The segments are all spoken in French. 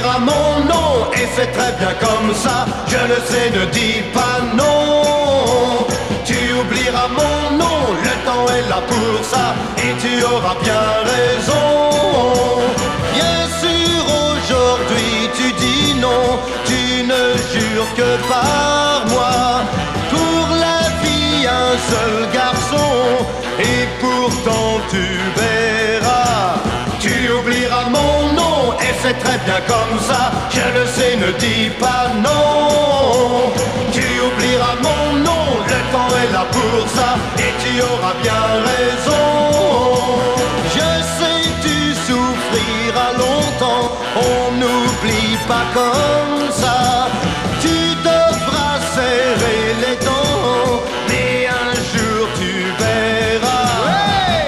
oublieras mon nom, et c'est très bien comme ça. Je le sais, ne dis pas non. Tu oublieras mon nom, le temps est là pour ça, et tu auras bien raison. Bien sûr, aujourd'hui tu dis non, tu ne jures que par moi. Pour la vie, un seul garçon, et pourtant tu verras. Tu oublieras mon nom, et c'est très bien comme ça. Je le sais, ne dis pas non. Tu oublieras mon nom, le temps est là pour ça, et tu auras bien raison. Je sais, tu souffriras longtemps, on n'oublie pas comme ça. Tu devras serrer les dents, mais un jour tu verras. Ouais!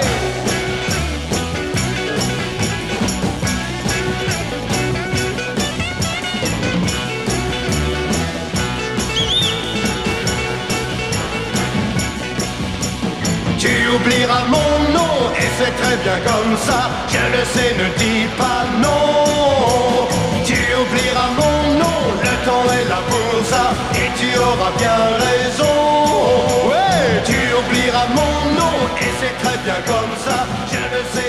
Tu oublieras mon nom, et c'est très bien comme ça. Je le sais, ne dis pas non. Tu oublieras mon nom, le temps est là pour ça, et tu auras bien raison. Ouais, tu oublieras mon nom, et c'est très bien comme ça. Je le sais.